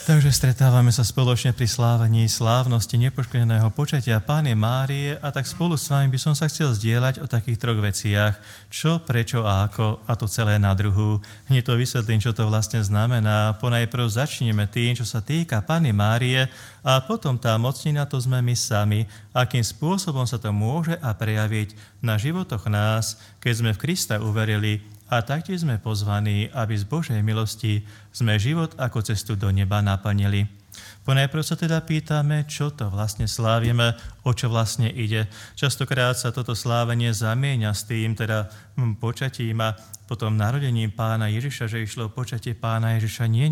Takže stretávame sa spoločne pri slávení slávnosti nepoškvrneného počatia Panny Márie a tak spolu s vami by som sa chcel zdieľať o takých troch veciach. Čo, prečo a ako, a to celé na druhu. Hneď to vysvetlím, čo to vlastne znamená. Ponajprv začneme tým, čo sa týka Panny Márie a potom tá mocnina to sme my sami. Akým spôsobom sa to môže a prejaviť na životoch nás, keď sme v Krista uverili. A taktiež sme pozvaní, aby z Božej milosti sme život ako cestu do neba naplnili. Ponajprv sa teda pýtame, čo to vlastne slávime, o čo vlastne ide. Častokrát sa toto slávenie zamieňa s tým, teda počatím a potom narodením Pána Ježiša, že išlo o počatie Pána Ježiša. Nie.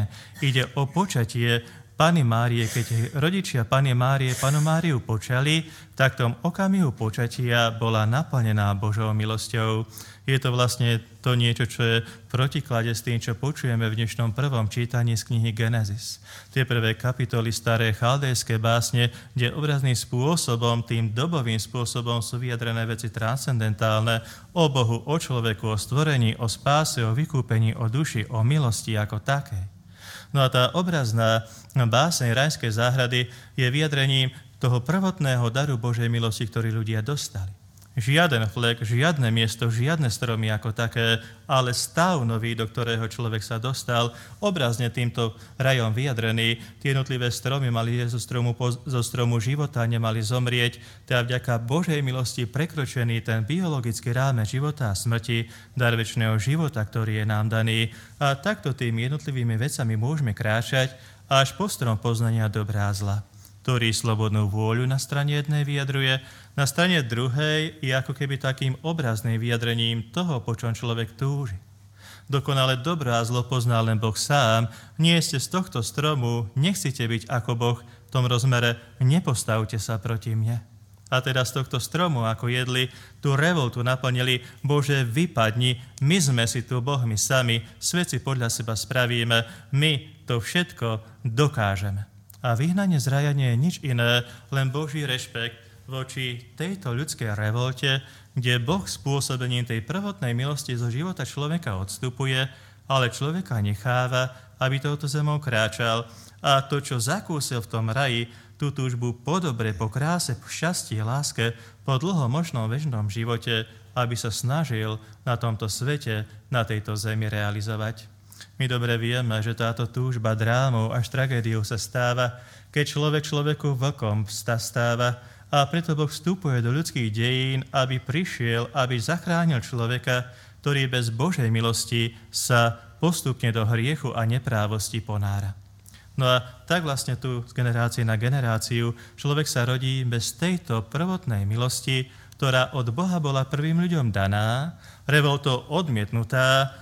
Ide o počatie Panny Márie. Keď rodičia Panny Márie Pannu Máriu počali, tak v tom okamihu počatia bola naplnená Božou milosťou. Je to vlastne to niečo, čo je v protiklade s tým, čo počujeme v dnešnom prvom čítaní z knihy Genesis. Tie prvé kapitoly staré chaldejské básne, kde obrazným spôsobom, tým dobovým spôsobom sú vyjadrené veci transcendentálne o Bohu, o človeku, o stvorení, o spáse, o vykúpení, o duši, o milosti ako takej. No a tá obrazná báseň rajskej záhrady je vyjadrením toho prvotného daru Božej milosti, ktorý ľudia dostali. Žiaden flek, žiadne miesto, žiadne stromy ako také, ale stav nový, do ktorého človek sa dostal, obrazne týmto rajom vyjadrený. Tie jednotlivé stromy mali zo stromu života, nemali zomrieť, teda vďaka Božej milosti prekročený ten biologický rámec života a smrti, dar večného života, ktorý je nám daný. A takto tými jednotlivými vecami môžeme kráčať až po strom poznania dobrá a zla, ktorý slobodnú vôľu na strane jednej vyjadruje, na strane druhej je ako keby takým obrazným vyjadrením toho, po čom človek túži. Dokonale dobro a zlo pozná len Boh sám. Nie ste z tohto stromu, nechcete byť ako Boh v tom rozmere, nepostavte sa proti mne. A teda z tohto stromu, ako jedli, tú revoltu naplnili, Bože, vypadni, my sme si tu Bohmi sami, svet si podľa seba spravíme, my to všetko dokážeme. A vyhnanie z raja nie je nič iné, len Boží rešpekt voči tejto ľudskej revolte, kde Boh spôsobením tej prvotnej milosti zo života človeka odstupuje, ale človeka necháva, aby touto zemou kráčal. A to, čo zakúsil v tom raji, tú túžbu po dobre, po kráse, po šťastí, láske, po dlho možnom večnom živote, aby sa snažil na tomto svete, na tejto zemi realizovať. My dobre vieme, že táto túžba drámou až tragédiou sa stáva, keď človek človeku vlkom stáva a preto Boh vstupuje do ľudských dejín, aby prišiel, aby zachránil človeka, ktorý bez Božej milosti sa postupne do hriechu a neprávosti ponára. No a tak vlastne tu z generácie na generáciu človek sa rodí bez tejto prvotnej milosti, ktorá od Boha bola prvým ľuďom daná, revoltou odmietnutá,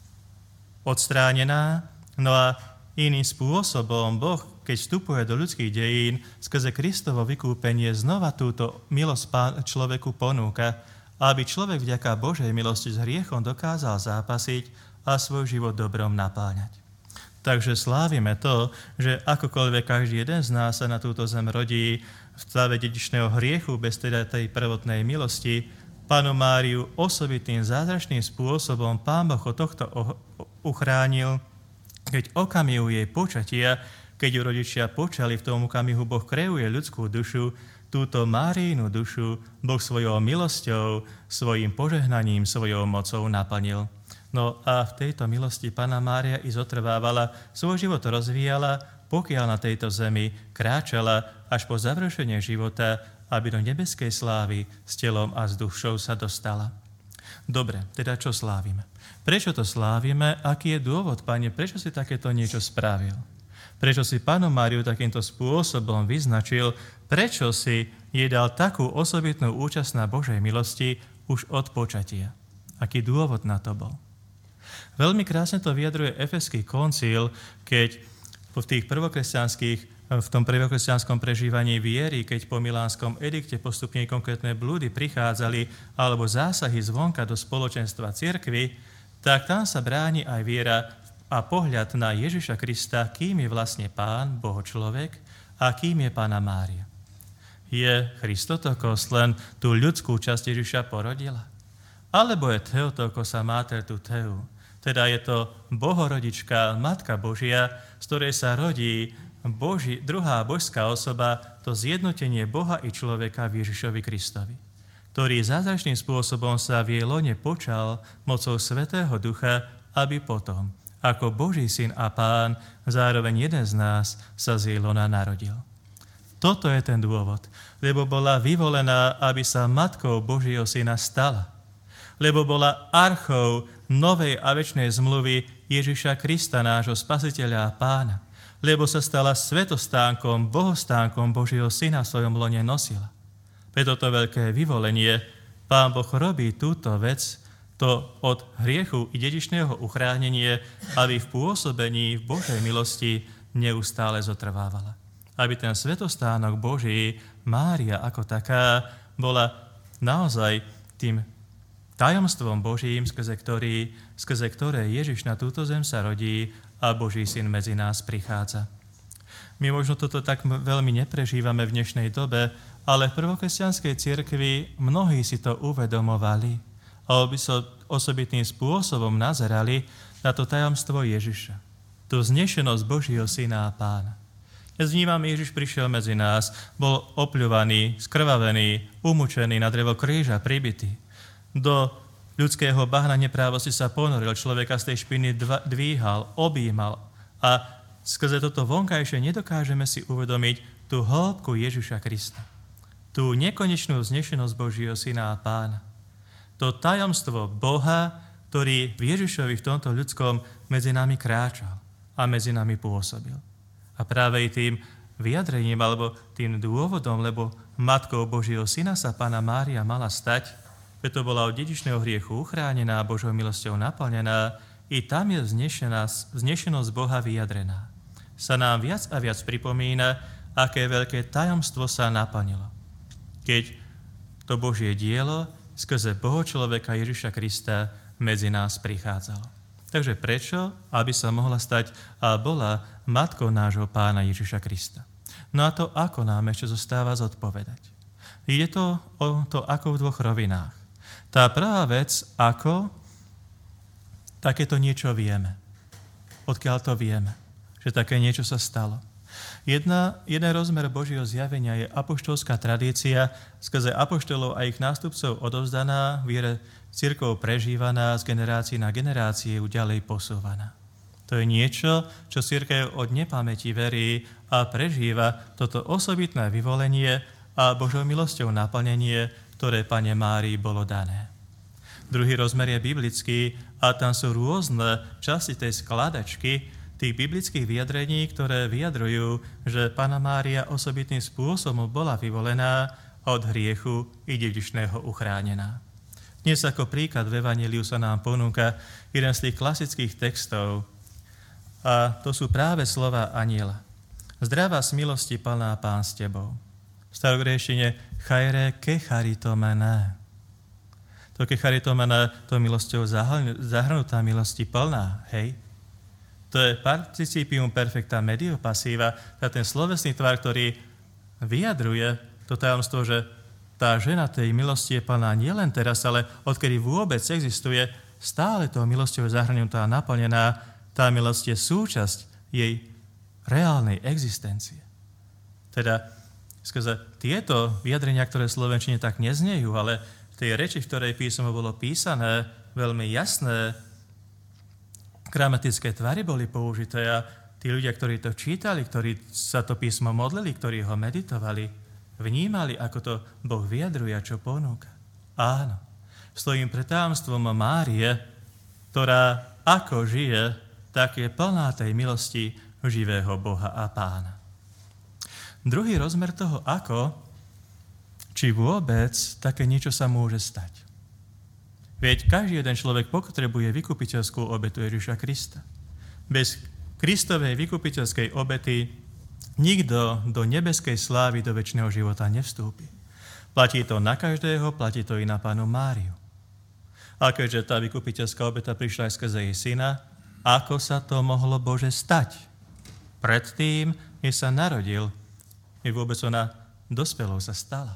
odstránená, no a iným spôsobom Boh, keď vstupuje do ľudských dejín, skrze Kristovo vykúpenie znova túto milosť človeku ponúka, aby človek vďaka Božej milosti s hriechom dokázal zápasiť a svoj život dobrom napáňať. Takže slávime to, že akokoľvek každý jeden z nás sa na túto zem rodí v stave dedičného hriechu bez teda tej prvotnej milosti, Pannu Máriu osobitým zázračným spôsobom Pán Boh od tohto uchránil, keď okamihu jej počatia, keď ju rodičia počali, v tom okamihu Boh kreuje ľudskú dušu, túto Máriinu dušu Boh svojou milosťou, svojim požehnaním, svojou mocou naplnil. No a v tejto milosti Panna Mária i zotrvávala, svoj život rozvíjala, pokiaľ na tejto zemi kráčala až po završenie života, aby do nebeskej slávy s telom a s dušou sa dostala. Dobre, teda čo slávime? Prečo to slávime? Aký je dôvod, Pane, prečo si takéto niečo spravil? Prečo si Pannu Máriu takýmto spôsobom vyznačil? Prečo si jej dal takú osobitnú účasť na Božej milosti už od počatia? Aký dôvod na to bol? Veľmi krásne to vyjadruje Efeský koncil, keď v tom prvokresťanskom prežívaní viery, keď po Milánskom edikte postupne konkrétne blúdy prichádzali alebo zásahy zvonka do spoločenstva cirkvi, tak tam sa bráni aj viera a pohľad na Ježiša Krista, kým je vlastne Pán, Boh človek a kým je Panna Mária. Je Christotokos len tú ľudskú časť Ježiša porodila? Alebo je Theotokos a Mater tu Theu? Teda je to Bohorodička, Matka Božia, z ktorej sa rodí druhá božská osoba, to zjednotenie Boha i človeka v Ježišovi Kristovi, ktorý zázračným spôsobom sa v jej lone počal mocou Svätého Ducha, aby potom, ako Boží syn a Pán, zároveň jeden z nás sa z jej lona narodil. Toto je ten dôvod, lebo bola vyvolená, aby sa matkou Božieho syna stala, lebo bola archou novej a večnej zmluvy Ježiša Krista, nášho Spasiteľa a Pána, lebo sa stala svetostánkom, bohostánkom Božieho syna v svojom lone nosila. Pre toto veľké vyvolenie Pán Boh robí túto vec, to od hriechu i dedičného uchránenie, aby v pôsobení v Božej milosti neustále zotrvávala. Aby ten svetostánok Boží, Mária ako taká, bola naozaj tým tajomstvom Božím, skrze ktoré Ježiš na túto zem sa rodí a Boží syn medzi nás prichádza. My možno toto tak veľmi neprežívame v dnešnej dobe, ale v prvokresťanskej cirkvi mnohí si to uvedomovali a osobitným spôsobom nazerali na to tajomstvo Ježiša, tú vznešenosť Božieho syna a Pána. Dnes vnímame, Ježiš prišiel medzi nás, bol opľuvaný, skrvavený, umučený, na drevo kríža pribitý. Do ľudského bahna neprávosti sa ponoril, človeka z tej špiny dvíhal, objímal a skrze toto vonkajšie nedokážeme si uvedomiť tú hĺbku Ježiša Krista, tú nekonečnú vznešenosť Božieho syna a Pána. To tajomstvo Boha, ktorý v Ježišovi v tomto ľudskom medzi nami kráčal a medzi nami pôsobil. A práve i tým vyjadrením alebo tým dôvodom, lebo matkou Božieho syna sa Panna Mária mala stať, preto bola od dedičného hriechu uchránená, Božou milosťou naplnená, i tam je vznešenosť Boha vyjadrená. Sa nám viac a viac pripomína, aké veľké tajomstvo sa naplnilo, keď to Božie dielo skrze Bohočloveka Ježiša Krista medzi nás prichádzalo. Takže prečo? Aby sa mohla stať a bola matkou nášho Pána Ježiša Krista. No a to ako nám ešte zostáva zodpovedať. Ide to o to ako v dvoch rovinách. Tá prvá vec, ako takéto niečo vieme. Odkiaľ to vieme, že také niečo sa stalo. Jeden rozmer Božieho zjavenia je apoštolská tradícia, skrze apoštolov a ich nástupcov odovzdaná, viere cirkvou prežívaná, z generácií na generáciu ďalej posúvaná. To je niečo, čo cirkev od nepamäti verí a prežíva toto osobitné vyvolenie a Božou milosťou naplnenie, ktoré Panne Márii bolo dané. Druhý rozmer je biblický a tam sú rôzne časti tej skladačky, tých biblických vyjadrení, ktoré vyjadrujú, že Panna Mária osobitným spôsobom bola vyvolená od hriechu i dedičného uchránená. Dnes ako príklad v Evanjeliu sa nám ponúka jeden z tých klasických textov a to sú práve slova anjela. Zdravá z milosti plná Pán s tebou. V starogréštine chaire kecharitomene. To kecharitomene, to milosťou zahrnutá milosti plná, hej? To je participium perfecta medio passiva, ten slovesný tvar, ktorý vyjadruje to tajomstvo, že tá žena tej milosti je plná nielen teraz, ale odkedy vôbec existuje, stále tou milosťou zahrnutá a naplnená, tá milosť je súčasť jej reálnej existencie. Teda skrze tieto vyjadrenia, ktoré v slovenčine tak neznejú, ale v tej reči, v ktorej písmo bolo písané, veľmi jasné, gramatické tvary boli použité a tí ľudia, ktorí to čítali, ktorí sa to písmo modlili, ktorí ho meditovali, vnímali, ako to Boh vyjadruje a čo ponúka. Áno, stojím pred tajomstvom Márie, ktorá ako žije, tak je plná tej milosti živého Boha a Pána. Druhý rozmer toho ako, či vôbec také niečo sa môže stať. Veď každý jeden človek potrebuje vykupiteľskú obetu Ježiša Krista. Bez Kristovej vykupiteľskej obety nikto do nebeskej slávy, do večného života nevstúpi. Platí to na každého, platí to i na Pannu Máriu. A keďže tá vykupiteľská obeta prišla aj skrze jej syna, ako sa to mohlo Bože stať? Predtým, než sa narodil, i vôbec ona dospelou sa stala.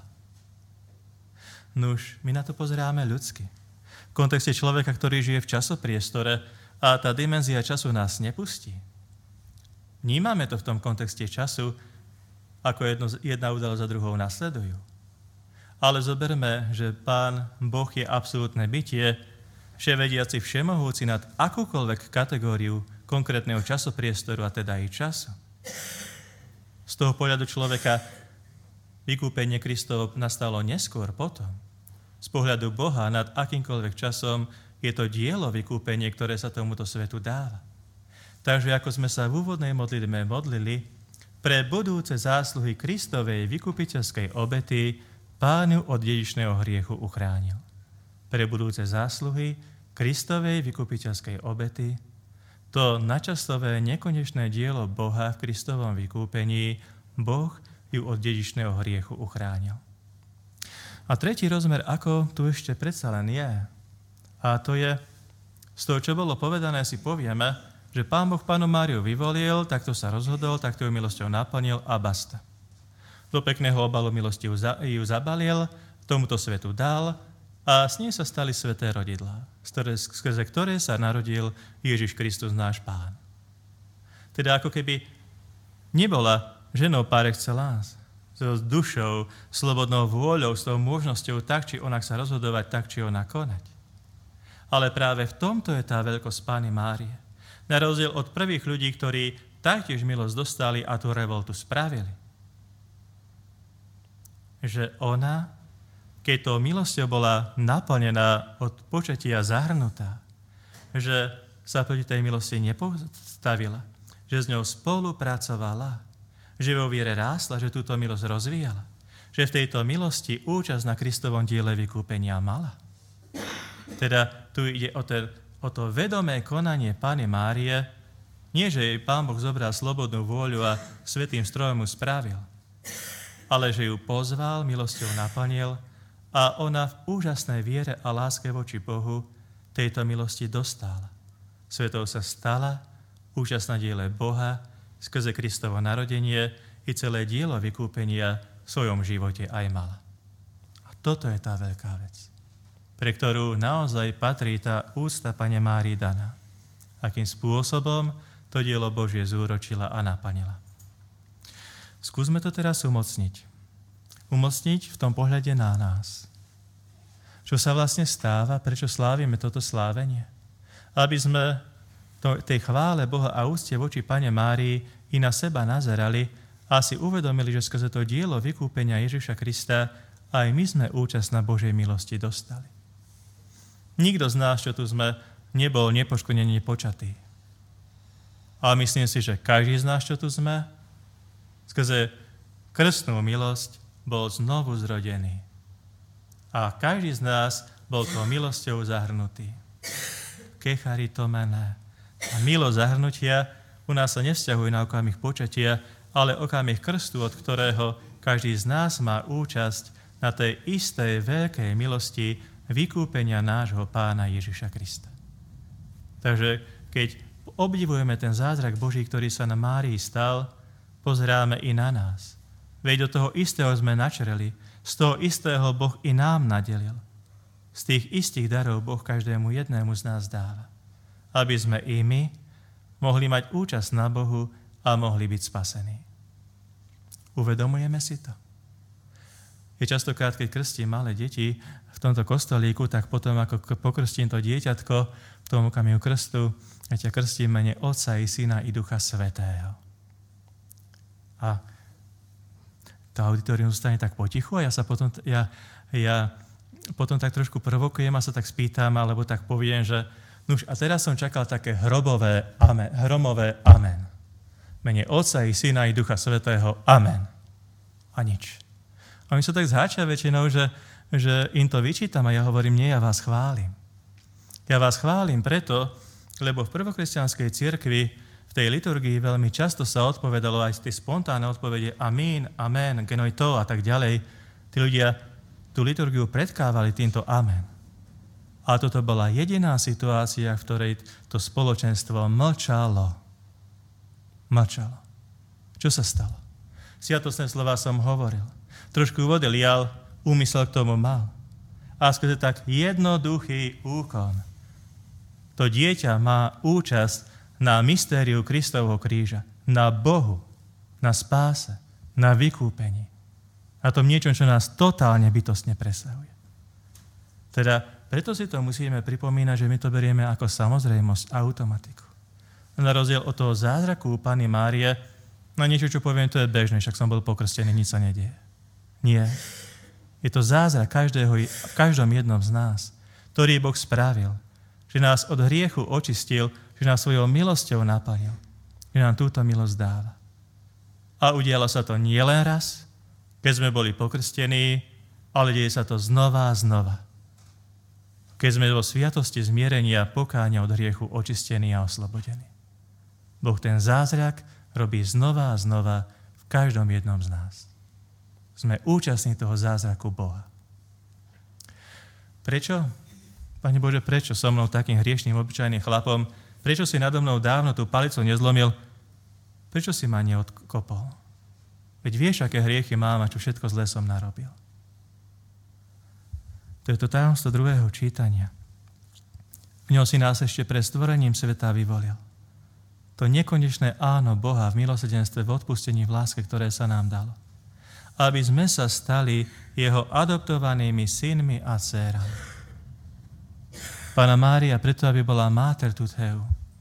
Nuž, my na to pozeráme ľudsky. V kontexte človeka, ktorý žije v časopriestore a tá dimenzia času nás nepustí. Vnímame to v tom kontexte času, ako jedna udalosť za druhou nasledujú. Ale zoberme, že Pán Boh je absolútne bytie, vševediaci, všemohúci nad akúkoľvek kategóriu konkrétneho časopriestoru, a teda i času. Z toho pohľadu človeka vykúpenie Kristovo nastalo neskôr potom. Z pohľadu Boha nad akýmkoľvek časom je to dielo vykúpenie, ktoré sa tomuto svetu dáva. Takže ako sme sa v úvodnej modlitbe modlili, pre budúce zásluhy Kristovej vykupiteľskej obety Pánu od dedičného hriechu uchránil. Pre budúce zásluhy Kristovej vykupiteľskej obety to načasové nekonečné dielo Boha v Kristovom vykúpení Boh ju od dedičného hriechu uchránil. A tretí rozmer, ako tu ešte predsa len je, a to je, z toho, čo bolo povedané, si povieme, že Pán Boh Pannu Máriu vyvolil, takto sa rozhodol, takto ju milosťou naplnil a basta. Do pekného obalu milosti ju zabalil, tomuto svetu dal a s ním sa stali sväté rodidlá, skrze ktoré sa narodil Ježiš Kristus, náš Pán. Teda ako keby nebola ženou par excellence, s dušou, slobodnou vôľou, s tou možnosťou tak, či onak sa rozhodovať, tak, či onak konať. Ale práve v tomto je tá veľkosť Panny Márie. Na rozdiel od prvých ľudí, ktorí taktiež milosť dostali a tú revoltu spravili. Že ona, keď to milosťou bola naplnená od počatia zahrnutá, že sa proti tej milosti nepostavila, že s ňou spolupracovala, že vo viere rástla, že túto milosť rozvíjala, že v tejto milosti účasť na Kristovom diele vykúpenia mala. Teda tu ide o to vedomé konanie Panny Márie, nie že jej Pán Boh zobral slobodnú vôľu a svätým strojom ju spravil, ale že ju pozval, milosťou naplnil a ona v úžasnej viere a láske voči Bohu tejto milosti dostala. Svetou sa stala, účasť na diele Boha, skrze Kristovo narodenie i celé dielo vykúpenia v svojom živote aj mala. A toto je tá veľká vec, pre ktorú naozaj patrí tá úcta Panne Márii daná. Akým spôsobom to dielo Božie zúročila a naplnila. Skúsme to teraz umocniť. Umocniť v tom pohľade na nás. Čo sa vlastne stáva, prečo slávime toto slávenie? Aby sme tej chvále Boha a úcte voči Panne Márii i na seba nazerali a si uvedomili, že skrze to dielo vykúpenia Ježiša Krista aj my sme účasť na Božej milosti dostali. Nikto z nás, čo tu sme, nebol nepoškodený počatý. Ale myslím si, že každý z nás, čo tu sme, skrze krstnú milosť bol znovu zrodený. A každý z nás bol tou milosťou zahrnutý. Kecharitomene. A milosť zahrnutia u nás sa nevzťahuje na okamih počatia, ale okamih krstu, od ktorého každý z nás má účasť na tej istej veľkej milosti vykúpenia nášho Pána Ježiša Krista. Takže keď obdivujeme ten zázrak Boží, ktorý sa na Márii stal, pozeráme i na nás. Veď do toho istého sme načreli, z toho istého Boh i nám nadelil. Z tých istých darov Boh každému jednému z nás dáva. Aby sme i my mohli mať účasť na Bohu a mohli byť spasení. Uvedomujeme si to? Je častokrát, keď krstím malé deti v tomto kostolíku, tak potom, ako pokrstím to dieťatko v tom okamihu krstu, ja ťa krstím mene Otca i Syna i Ducha Svätého. A to auditorium zostane tak potichu a ja potom tak trošku provokujem a sa tak spýtam, alebo tak poviem, že nuž, a teraz som čakal také hromové amen. Mene Otca i Syna i Ducha Svätého. Amen. A nič. A my sa tak zháčia väčšinou, že im to vyčítam a ja hovorím, nie, ja vás chválim. Ja vás chválim preto, lebo v prvokresťanskej cirkvi v tej liturgii veľmi často sa odpovedalo aj tie spontánne odpovede amín, amen, genoito a tak ďalej. Tí ľudia tú liturgiu predkávali týmto amen. A toto bola jediná situácia, v ktorej to spoločenstvo mlčalo. Mlčalo. Čo sa stalo? Sviatostné slová som hovoril. Trošku vody lial, úmysel k tomu mal. A skrze tak jednoduchý úkon To dieťa má účasť na mystériu Kristovho kríža, na Bohu, na spáse, na vykúpení. Na tom niečom, čo nás totálne bytostne presahuje. Teda preto si to musíme pripomínať, že my to berieme ako samozrejmosť, automatiku. Na rozdiel od toho zázraku u Panny Márie, na niečo, čo poviem, to je bežné, však som bol pokrstený, nič sa nedieje. Nie. Je to zázrak v každom jednom z nás, ktorý Boh spravil, že nás od hriechu očistil, že nás svojou milosťou naplnil, že nám túto milosť dáva. A udialo sa to nielen raz, keď sme boli pokrstení, ale deje sa to znova a znova. Keď sme vo sviatosti zmierenia a pokáňa od hriechu očistení a oslobodení. Boh ten zázrak robí znova a znova v každom jednom z nás. Sme účastní toho zázraku Boha. Prečo? Pane Bože, prečo so mnou takým hriešným obyčajným chlapom? Prečo si nado mnou dávno tú palicu nezlomil? Prečo si ma neodkopol? Veď vieš, aké hriechy mám a čo všetko zlé som narobil. To je to tajomstvo druhého čítania. V ňom si nás ešte pred stvorením sveta vyvolil. To nekonečné áno Boha v milosrdenstve, v odpustení, v láske, ktoré sa nám dalo. Aby sme sa stali jeho adoptovanými synmi a dcérami. Panna Mária preto, aby bola Mater Tutheu,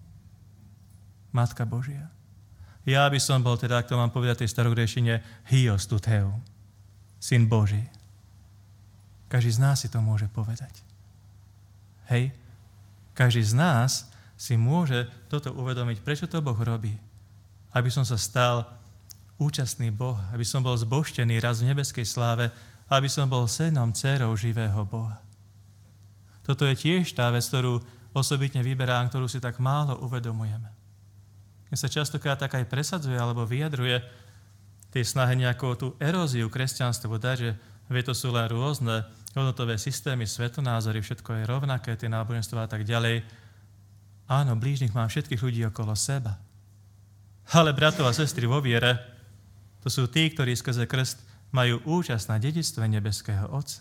Matka Božia. Ja by som bol, teda, ak to mám povedať tej starogrečtine, Hyos Tutheu, Syn Boží. Každý z nás si to môže povedať. Hej? Každý z nás si môže toto uvedomiť, prečo to Boh robí. Aby som sa stal účastný Boha, aby som bol zbožtený raz v nebeskej sláve, aby som bol synom, dcérou živého Boha. Toto je tiež tá vec, ktorú osobitne vyberám, ktorú si tak málo uvedomujeme. Mne sa častokrát tak aj presadzuje alebo vyjadruje tej snahe nejakou tú eróziu kresťanstvu dať, že to sú len rôzne hodnotové systémy, svetonázory, všetko je rovnaké, tie náboženstvá a tak ďalej. Áno, blížnych mám všetkých ľudí okolo seba. Ale bratov a sestry vo viere, to sú tí, ktorí skrze krst majú účasť na dedičstve nebeského Otca.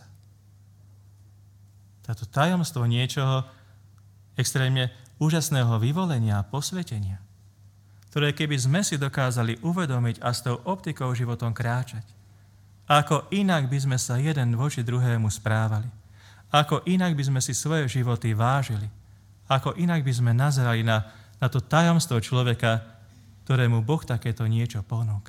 Táto tajomstvo niečoho extrémne úžasného vyvolenia a posvetenia, ktoré keby sme si dokázali uvedomiť a s tou optikou životom kráčať, ako inak by sme sa jeden voči druhému správali, ako inak by sme si svoje životy vážili, ako inak by sme nazerali na to tajomstvo človeka, ktorému Boh takéto niečo ponúka.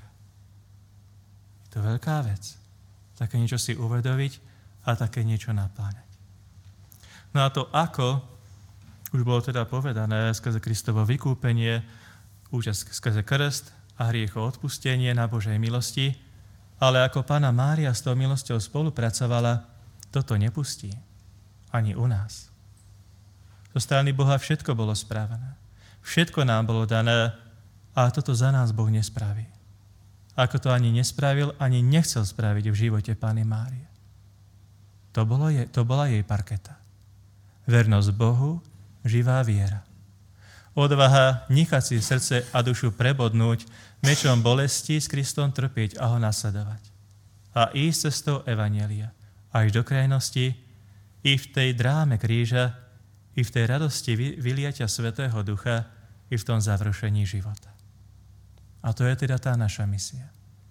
Je to veľká vec. Také niečo si uvedomiť a také niečo napláňať. No a to ako, už bolo teda povedané, skrze Kristovo vykúpenie, účasť skrze krst a hriecho odpustenie na Božej milosti, ale ako Panna Mária s tou milosťou spolupracovala, toto nepustí. Ani u nás. Zo strany Boha všetko bolo spravené. Všetko nám bolo dané a toto za nás Boh nespraví. Ako to ani nespravil, ani nechcel spraviť v živote Panny Márie. To bola jej parketa. Vernosť Bohu, živá viera. Odvaha nechať si srdce a dušu prebodnúť, mečom bolesti s Kristom trpieť a ho nasledovať. A ísť cestou evanjelia, až do krajnosti, i v tej dráme kríža, i v tej radosti vyliatia Svätého Ducha, i v tom završení života. A to je teda tá naša misia.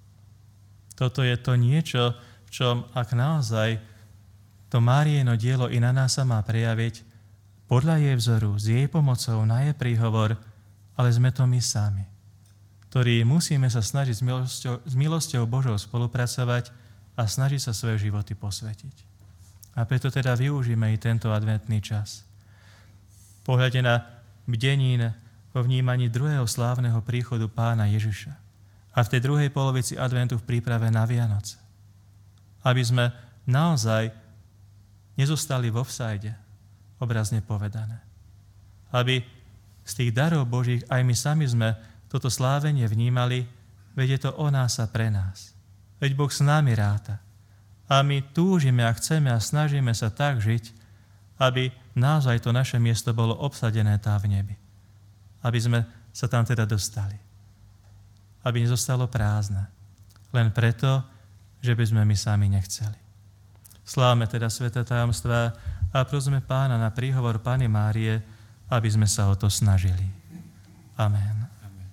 Toto je to niečo, v čom, ak naozaj to Máriino dielo i na nás sa má prejaviť, podľa jej vzoru, s jej pomocou, na jej príhovor, ale sme to my sami, ktorí musíme sa snažiť s milosťou Božou spolupracovať a snažiť sa svoje životy posvetiť. A preto teda využíme i tento adventný čas. Pohľade na bdenín vo vnímaní druhého slávneho príchodu Pána Ježiša a v tej druhej polovici adventu v príprave na Vianoce. Aby sme naozaj nezostali v offside, obrazne povedané. Aby z tých darov Božích aj my sami sme toto slávenie vnímali, veď je to o nás a pre nás. Veď Boh s nami ráta. A my túžime a chceme a snažíme sa tak žiť, aby naozaj to naše miesto bolo obsadené tá v nebi. Aby sme sa tam teda dostali. Aby nezostalo prázdne. Len preto, že by sme my sami nechceli. Slávme teda sväté tajomstvá a prosme Pána na príhovor Panny Márie, aby sme sa o to snažili. Amen.